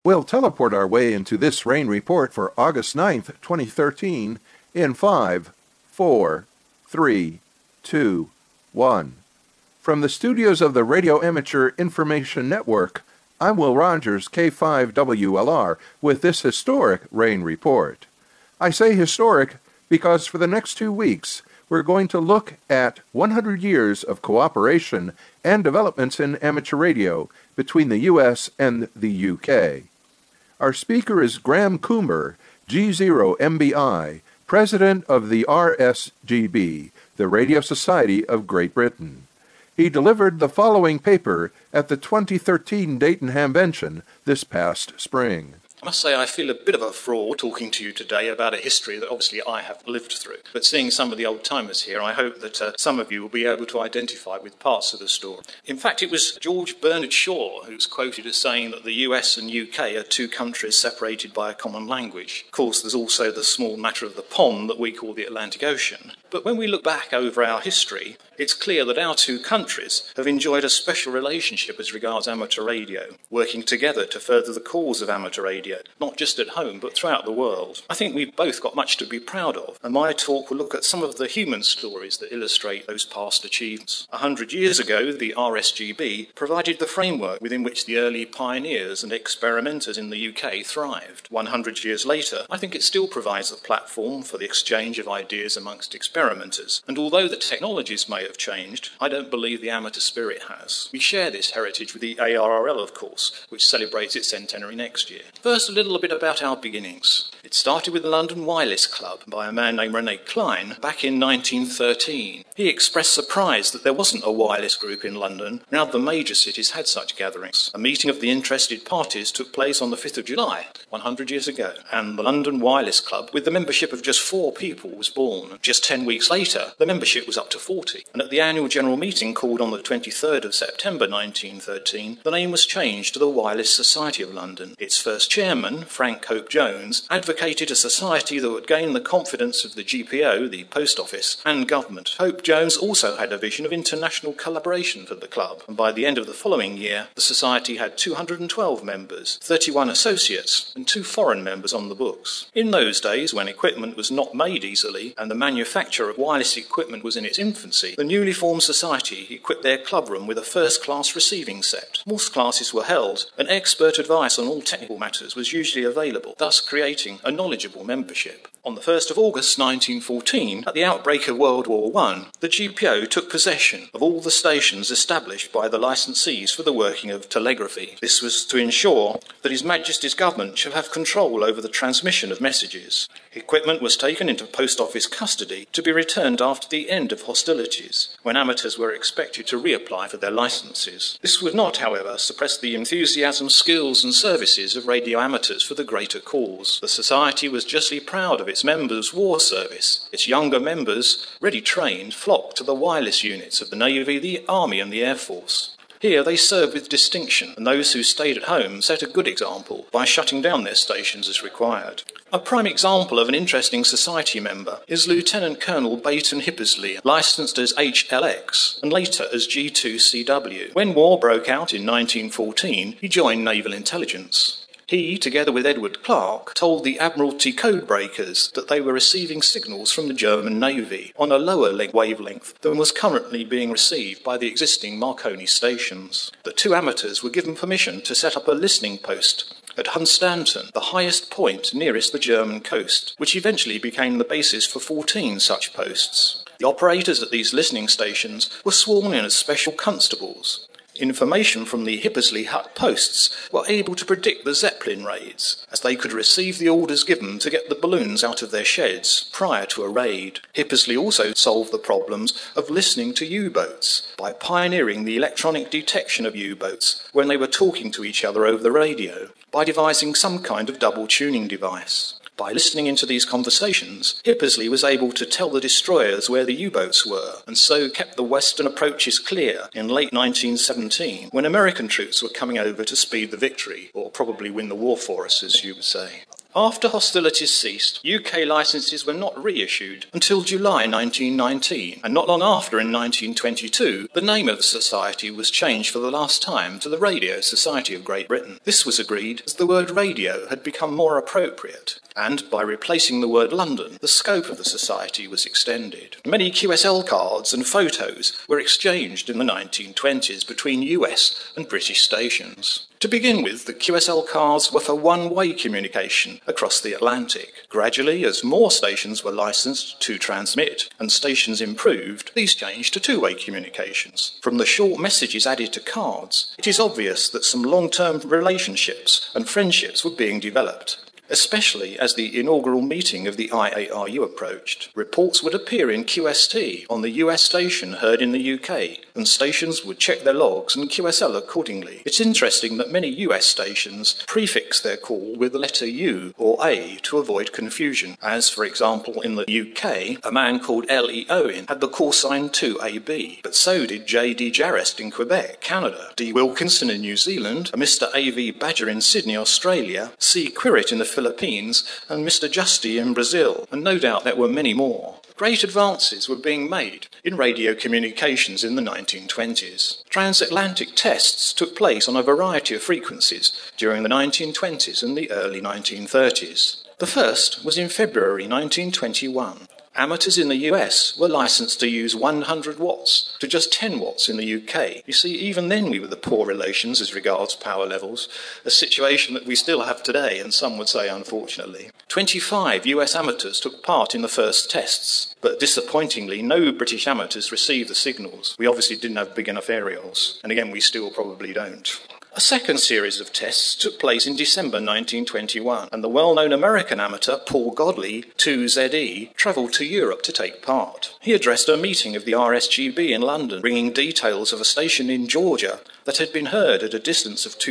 We'll teleport our way into this rain report for August 9th, 2013 in 5, 4, 3, 2, 1. From the studios of the Radio Amateur Information Network, I'm Will Rogers, K5WLR, with this historic rain report. I say historic because for the next 2 weeks, we're going to look at 100 years of cooperation and developments in amateur radio between the U.S. and the UK. Our speaker is Graham Coomer, G0MBI, President of the RSGB, the Radio Society of Great Britain. He delivered the following paper at the 2013 Dayton Hamvention this past spring. I must say I feel a bit of a fraud talking to you today about a history that obviously I have lived through. But seeing some of the old-timers here, I hope that some of you will be able to identify with parts of the story. In fact, it was George Bernard Shaw who's quoted as saying that the US and UK are two countries separated by a common language. Of course, there's also the small matter of the pond that we call the Atlantic Ocean. But when we look back over our history, it's clear that our two countries have enjoyed a special relationship as regards amateur radio, working together to further the cause of amateur radio, not just at home, but throughout the world. I think we've both got much to be proud of, and my talk will look at some of the human stories that illustrate those past achievements. 100 years ago, the RSGB provided the framework within which the early pioneers and experimenters in the UK thrived. 100 years later, I think it still provides a platform for the exchange of ideas amongst experimenters, and although the technologies may have changed, I don't believe the amateur spirit has. We share this heritage with the ARRL, of course, which celebrates its centenary next year. First, a little bit about our beginnings. It started with the London Wireless Club by a man named René Klein back in 1913. He expressed surprise that there wasn't a wireless group in London. Now the major cities had such gatherings. A meeting of the interested parties took place on the 5th of July, 100 years ago, and the London Wireless Club, with the membership of just 4 people, was born. Just 10 weeks later, the membership was up to 40. And at the annual general meeting called on the 23rd of September 1913, the name was changed to the Wireless Society of London. Its first chairman, Frank Hope Jones, advocated a society that would gain the confidence of the GPO, the Post Office, and government. Hope Jones also had a vision of international collaboration for the club, and by the end of the following year, the society had 212 members, 31 associates, and 2 foreign members on the books. In those days, when equipment was not made easily, and the manufacture of wireless equipment was in its infancy, the newly formed society equipped their clubroom with a first-class receiving set. Most classes were held, and expert advice on all technical matters was usually available, thus creating a knowledgeable membership. On the 1st of August 1914, at the outbreak of World War I, the GPO took possession of all the stations established by the licensees for the working of telegraphy. This was to ensure that His Majesty's government should have control over the transmission of messages. Equipment was taken into Post Office custody to be returned after the end of hostilities, when amateurs were expected to reapply for their licenses. This would not, however, suppress the enthusiasm, skills and services of radio amateurs for the greater cause. The society was justly proud of its members' war service. Its younger members, ready trained, flocked to the wireless units of the Navy, the Army and the Air Force. Here they served with distinction, and those who stayed at home set a good example by shutting down their stations as required. A prime example of an interesting society member is Lieutenant Colonel Baton Hippersley, licensed as HLX and later as G2CW. When war broke out in 1914, he joined Naval Intelligence. He, together with Edward Clark, told the Admiralty codebreakers that they were receiving signals from the German Navy on a lower wavelength than was currently being received by the existing Marconi stations. The 2 amateurs were given permission to set up a listening post at Hunstanton, the highest point nearest the German coast, which eventually became the basis for 14 such posts. The operators at these listening stations were sworn in as special constables. Information from the Hippersley Hut posts were able to predict the Zeppelin raids, as they could receive the orders given to get the balloons out of their sheds prior to a raid. Hippersley also solved the problems of listening to U-boats by pioneering the electronic detection of U-boats when they were talking to each other over the radio, by devising some kind of double tuning device. By listening into these conversations, Hippersley was able to tell the destroyers where the U-boats were, and so kept the western approaches clear in late 1917, when American troops were coming over to speed the victory, or probably win the war for us, as you would say. After hostilities ceased, UK licences were not reissued until July 1919, and not long after, in 1922, the name of the society was changed for the last time to the Radio Society of Great Britain. This was agreed as the word radio had become more appropriate, and by replacing the word London, the scope of the society was extended. Many QSL cards and photos were exchanged in the 1920s between US and British stations. To begin with, the QSL cards were for one-way communication across the Atlantic. Gradually, as more stations were licensed to transmit and stations improved, these changed to two-way communications. From the short messages added to cards, it is obvious that some long-term relationships and friendships were being developed, especially as the inaugural meeting of the IARU approached. Reports would appear in QST on the US station heard in the UK, and stations would check their logs and QSL accordingly. It's interesting that many US stations prefix their call with the letter U or A to avoid confusion, as, for example, in the UK, a man called L.E. Owen had the call sign 2AB, but so did J.D. Jarrest in Quebec, Canada, D. Wilkinson in New Zealand, a Mr. A.V. Badger in Sydney, Australia, C. Quirit in the Philippines, and Mr. Justy in Brazil, and no doubt there were many more. Great advances were being made in radio communications in the 1920s. Transatlantic tests took place on a variety of frequencies during the 1920s and the early 1930s. The first was in February 1921. Amateurs in the US were licensed to use 100 watts to just 10 watts in the UK. You see, even then we were the poor relations as regards power levels, a situation that we still have today, and some would say unfortunately. 25 US amateurs took part in the first tests, but disappointingly no British amateurs received the signals. We obviously didn't have big enough aerials, and again we still probably don't. A second series of tests took place in December 1921, and the well-known American amateur Paul Godley, 2ZE, travelled to Europe to take part. He addressed a meeting of the RSGB in London, bringing details of a station in Georgia that had been heard at a distance of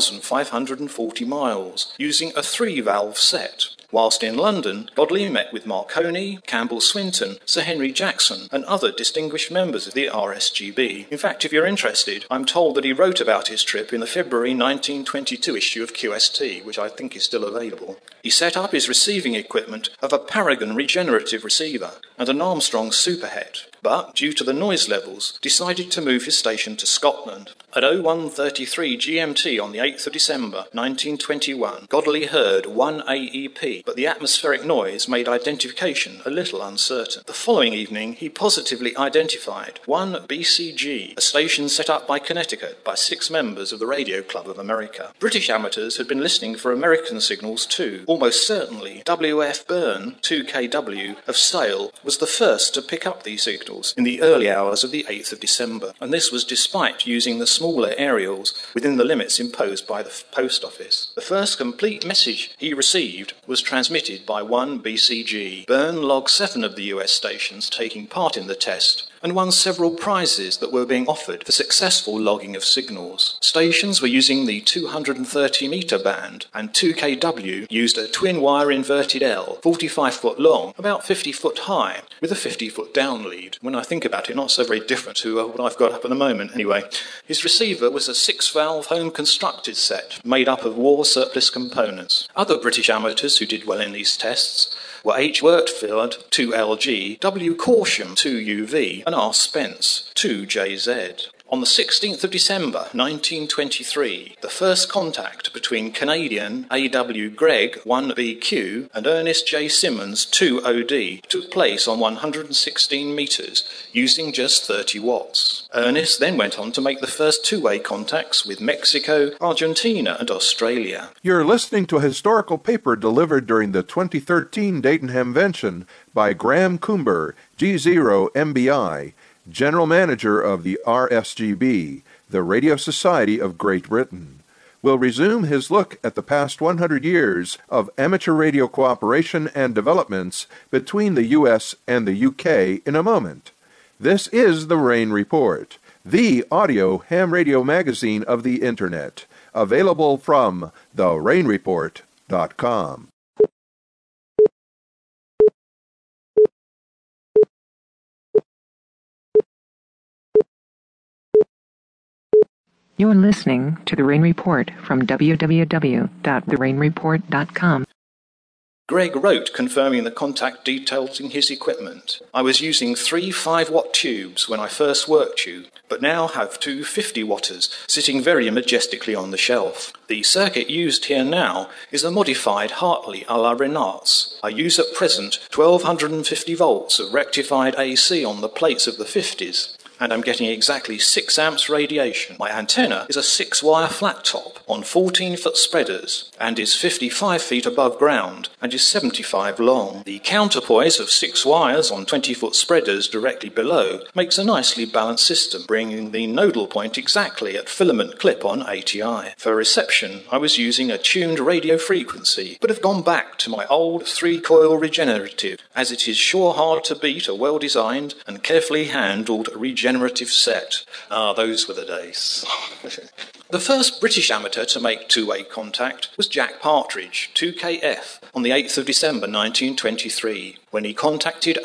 2,540 miles, using a 3-valve set. Whilst in London, Godley met with Marconi, Campbell Swinton, Sir Henry Jackson, and other distinguished members of the RSGB. In fact, if you're interested, I'm told that he wrote about his trip in the February 1922 issue of QST, which I think is still available. He set up his receiving equipment of a Paragon regenerative receiver and an Armstrong superhet, but, due to the noise levels, decided to move his station to Scotland. At 01:33 GMT on the 8th of December 1921, Godley heard 1 AEP, but the atmospheric noise made identification a little uncertain. The following evening, he positively identified 1 BCG, a station set up by Connecticut by 6 members of the Radio Club of America. British amateurs had been listening for American signals too. Almost certainly, W.F. Byrne, 2KW, of Sale, was the first to pick up these signals in the early hours of the 8th of December, and this was despite using the smaller aerials within the limits imposed by the Post Office. The first complete message he received was transmitted by 1 BCG. Byrne logged 7 of the US stations taking part in the test and won several prizes that were being offered for successful logging of signals. Stations were using the 230-metre band, and 2KW used a twin-wire inverted L, 45-foot long, about 50-foot high, with a 50-foot down lead. When I think about it, not so very different to what I've got up at the moment. Anyway, his receiver was a 6-valve home-constructed set made up of war surplus components. Other British amateurs who did well in these tests were H. Wirtfeld, 2LG, W. Corsham, 2UV, and R. Spence, 2JZ. On the 16th of December 1923, the first contact between Canadian A.W. Gregg, 1BQ, and Ernest J. Simmons, 2OD, took place on 116 metres, using just 30 watts. Ernest then went on to make the first two-way contacts with Mexico, Argentina, and Australia. You're listening to a historical paper delivered during the 2013 Dayton Hamvention by Graham Coomber, G0MBI, General Manager of the RSGB, the Radio Society of Great Britain. Will resume his look at the past 100 years of amateur radio cooperation and developments between the U.S. and the U.K. in a moment. This is the Rain Report, the audio ham radio magazine of the Internet, available from therainreport.com. You're listening to The Rain Report from www.therainreport.com. Greg wrote confirming the contact details in his equipment. I was using 3 5-watt tubes when I first worked you, but now have 2 50-watters sitting very majestically on the shelf. The circuit used here now is a modified Hartley à la Renart's. I use at present 1250 volts of rectified AC on the plates of the 50s, and I'm getting exactly 6 amps radiation. My antenna is a 6-wire flat top on 14-foot spreaders and is 55 feet above ground and is 75 long. The counterpoise of 6 wires on 20-foot spreaders directly below makes a nicely balanced system, bringing the nodal point exactly at filament clip on ATI. For reception, I was using a tuned radio frequency, but have gone back to my old 3-coil regenerative, as it is sure hard to beat a well-designed and carefully handled regenerative set. Ah, those were the days. The first British amateur to make two-way contact was Jack Partridge, 2KF, on the 8th of December 1923, when he contacted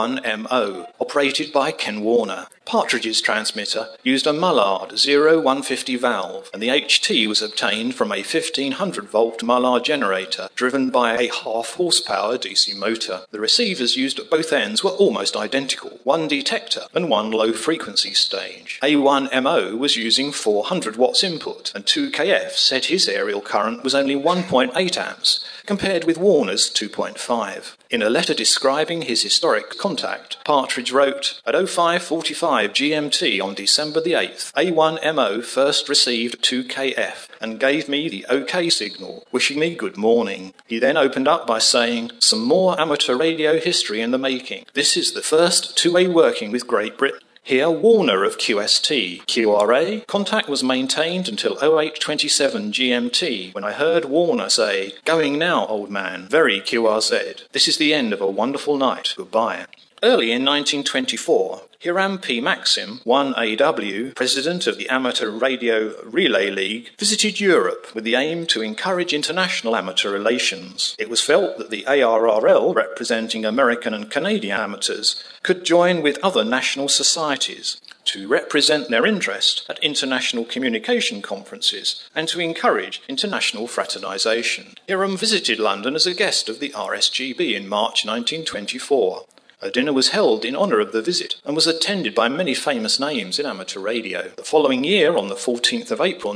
A1MO, operated by Ken Warner. Partridge's transmitter used a Mullard 0150 valve, and the HT was obtained from a 1500-volt Mullard generator driven by a half-horsepower DC motor. The receivers used at both ends were almost identical, one detector and one low-frequency stage. A1MO was using 400 watts input, and 2KF said his aerial current was only 1.8 amps, compared with Warner's 2.5. In a letter describing his historic contact, Partridge wrote, "At 05:45 GMT on December the 8th, A1MO first received 2KF and gave me the OK signal, wishing me good morning. He then opened up by saying, 'Some more amateur radio history in the making. This is the first two-way working with Great Britain.' Here, Warner of QST. QRA, contact was maintained until 08:27 GMT, when I heard Warner say, 'Going now, old man, very QRZ. This is the end of a wonderful night. Goodbye.'" Early in 1924, Hiram P. Maxim, 1AW, president of the Amateur Radio Relay League, visited Europe with the aim to encourage international amateur relations. It was felt that the ARRL, representing American and Canadian amateurs, could join with other national societies to represent their interest at international communication conferences and to encourage international fraternisation. Hiram visited London as a guest of the RSGB in March 1924. A dinner was held in honour of the visit and was attended by many famous names in amateur radio. The following year, on the 14th of April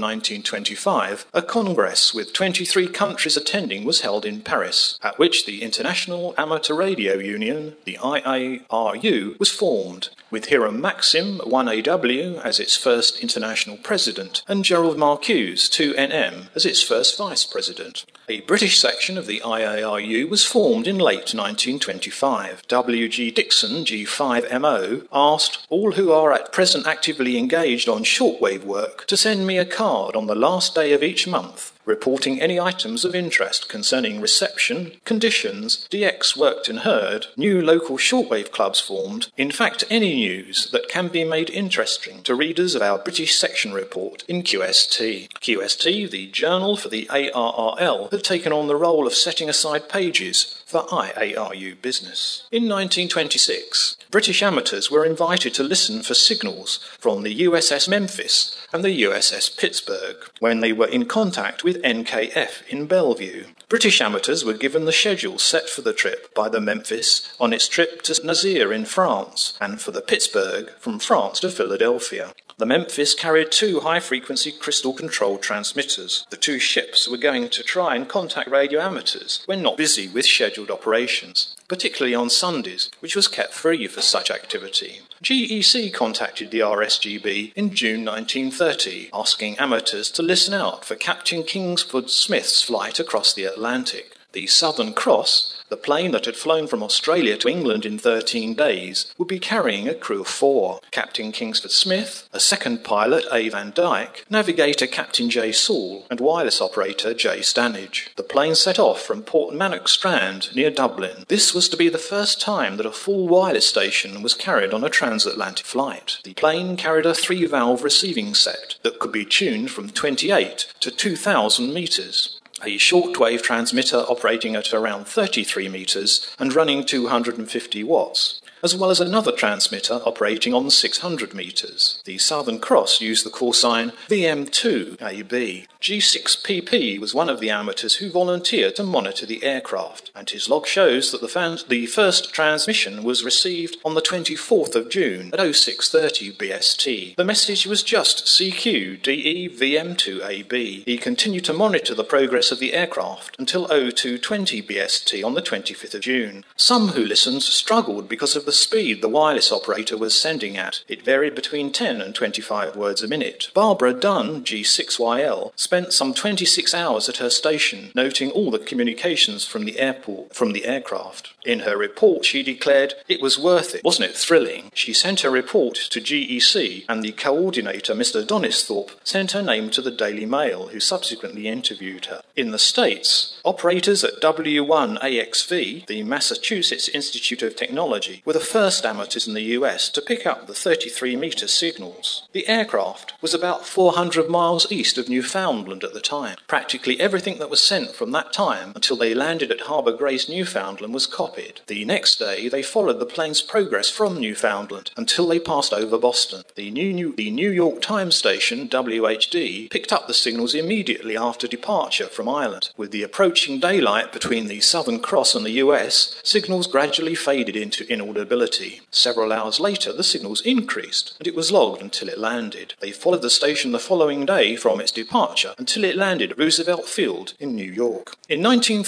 1925, a congress with 23 countries attending was held in Paris, at which the International Amateur Radio Union, the IARU, was formed, with Hiram Maxim, 1AW, as its first international president, and Gerald Marcuse, 2NM, as its first vice president. A British section of the IARU was formed in late 1925. W.G. Dixon, G5MO, asked all who are at present actively engaged on shortwave work to send me a card on the last day of each month, reporting any items of interest concerning reception, conditions, DX worked and heard, new local shortwave clubs formed, in fact any news that can be made interesting to readers of our British section report in QST. QST, the journal for the ARRL, had taken on the role of setting aside pages for IARU business. In 1926, British amateurs were invited to listen for signals from the USS Memphis and the USS Pittsburgh when they were in contact with NKF in Bellevue. British amateurs were given the schedule set for the trip by the Memphis on its trip to Nazir in France, and for the Pittsburgh from France to Philadelphia. The Memphis carried 2 high-frequency crystal-controlled transmitters. The 2 ships were going to try and contact radio amateurs when not busy with scheduled operations, particularly on Sundays, which was kept free for such activity. GEC contacted the RSGB in June 1930, asking amateurs to listen out for Captain Kingsford Smith's flight across the Atlantic. The Southern Cross, the plane that had flown from Australia to England in 13 days, would be carrying a crew of 4. Captain Kingsford Smith, a second pilot, A. Van Dyke, navigator Captain J. Saul, and wireless operator J. Stanage. The plane set off from Portmannock Strand, near Dublin. This was to be the first time that a full wireless station was carried on a transatlantic flight. The plane carried a 3-valve receiving set that could be tuned from 28 to 2,000 metres. A shortwave transmitter operating at around 33 metres and running 250 watts. as well as another transmitter operating on 600 metres. The Southern Cross used the call sign VM2AB. G6PP was one of the amateurs who volunteered to monitor the aircraft, and his log shows that the first transmission was received on the 24th of June at 0630 BST. The message was just CQ DE VM2AB. He continued to monitor the progress of the aircraft until 0220 BST on the 25th of June. Some who listened struggled because of the speed the wireless operator was sending at. It varied between 10 and 25 words a minute. Barbara Dunn, G6YL, spent some 26 hours at her station, noting all the communications from the aircraft. In her report, she declared, "It was worth it. Wasn't it thrilling?" She sent her report to GEC, and the coordinator, Mr. Donisthorpe, sent her name to the Daily Mail, who subsequently interviewed her. In the States, operators at W1AXV, the Massachusetts Institute of Technology, were the first amateurs in the US to pick up the 33-metre signals. The aircraft was about 400 miles east of Newfoundland at the time. Practically everything that was sent from that time until they landed at Harbour Grace, Newfoundland, was copied. The next day, they followed the plane's progress from Newfoundland until they passed over Boston. The New York Times station, WHD, picked up the signals immediately after departure from Ireland. With the approaching daylight between the Southern Cross and the US, signals gradually faded into inaudibility. Several hours later, the signals increased, and it was logged until it landed. They followed the station the following day from its departure until it landed at Roosevelt Field in New York. In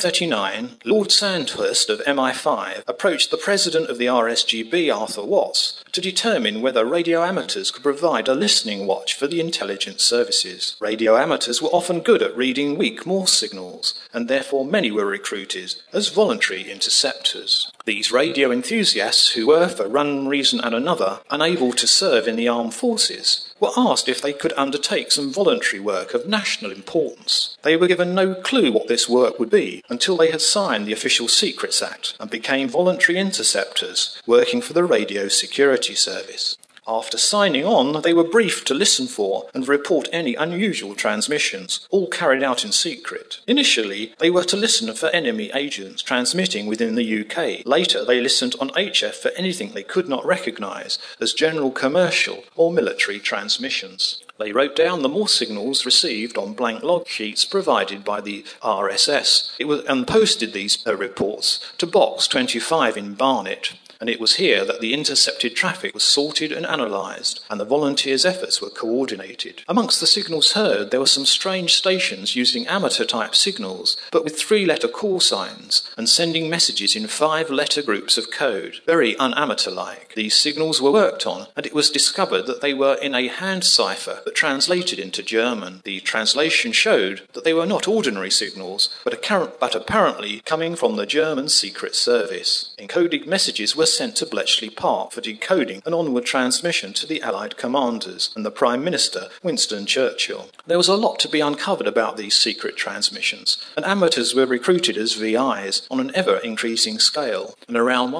1939, Lord Sandhurst of MI5 approached the president of the RSGB, Arthur Watts, to determine whether radio amateurs could provide a listening watch for the intelligence services. Radio amateurs were often good at reading weak Morse signals, and therefore many were recruited as voluntary interceptors. These radio enthusiasts, who were, for one reason and another, unable to serve in the armed forces, were asked if they could undertake some voluntary work of national importance. They were given no clue what this work would be until they had signed the Official Secrets Act and became voluntary interceptors working for the Radio Security Service. After signing on, they were briefed to listen for and report any unusual transmissions, all carried out in secret. Initially, they were to listen for enemy agents transmitting within the UK. Later, they listened on HF for anything they could not recognise as general commercial or military transmissions. They wrote down the Morse signals received on blank log sheets provided by the RSS. And posted these reports to Box 25 in Barnet. And it was here that the intercepted traffic was sorted and analysed, and the volunteers' efforts were coordinated. Amongst the signals heard, there were some strange stations using amateur-type signals, but with 3-letter call signs, and sending messages in 5-letter groups of code, very un-amateur-like. These signals were worked on, and it was discovered that they were in a hand cipher that translated into German. The translation showed that they were not ordinary signals, but apparently coming from the German Secret Service. Encoded messages were sent to Bletchley Park for decoding and onward transmission to the Allied commanders and the Prime Minister, Winston Churchill. There was a lot to be uncovered about these secret transmissions, and amateurs were recruited as VIs on an ever-increasing scale, and around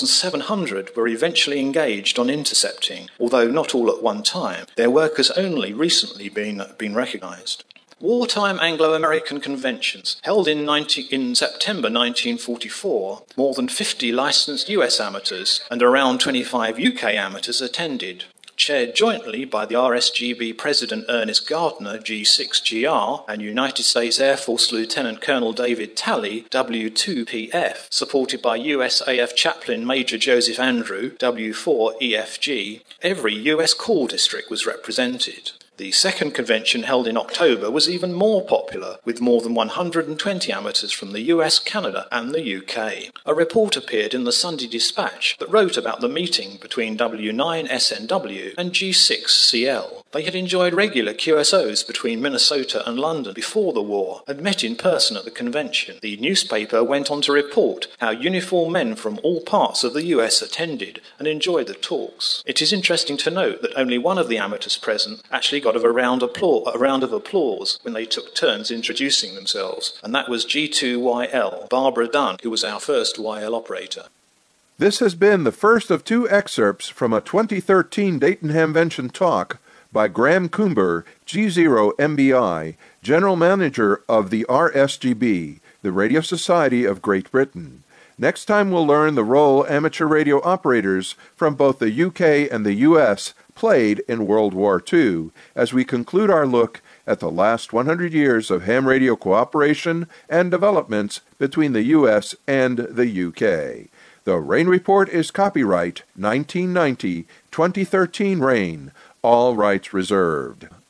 1,700 were eventually engaged on intercepting, although not all at one time. Their work has only recently been recognised. Wartime Anglo-American conventions held in September 1944. More than 50 licensed US amateurs and around 25 UK amateurs attended. Chaired jointly by the RSGB President Ernest Gardner, G6GR, and United States Air Force Lieutenant Colonel David Talley, W2PF, supported by USAF Chaplain Major Joseph Andrew, W4EFG, every US call district was represented. The second convention, held in October, was even more popular, with more than 120 amateurs from the US, Canada and the UK. A report appeared in the Sunday Dispatch that wrote about the meeting between W9SNW and G6CL. They had enjoyed regular QSOs between Minnesota and London before the war and met in person at the convention. The newspaper went on to report how uniformed men from all parts of the US attended and enjoyed the talks. It is interesting to note that only one of the amateurs present actually got a round of applause when they took turns introducing themselves, and that was G2YL, Barbara Dunn, who was our first YL operator. This has been the first of 2 excerpts from a 2013 Dayton Hamvention talk by Graham Coomber, G0MBI, General Manager of the RSGB, the Radio Society of Great Britain. Next time we'll learn the role amateur radio operators from both the UK and the US played in World War II, as we conclude our look at the last 100 years of ham radio cooperation and developments between the US and the UK. The Rain Report is copyright 1990-2013 Rain, all rights reserved.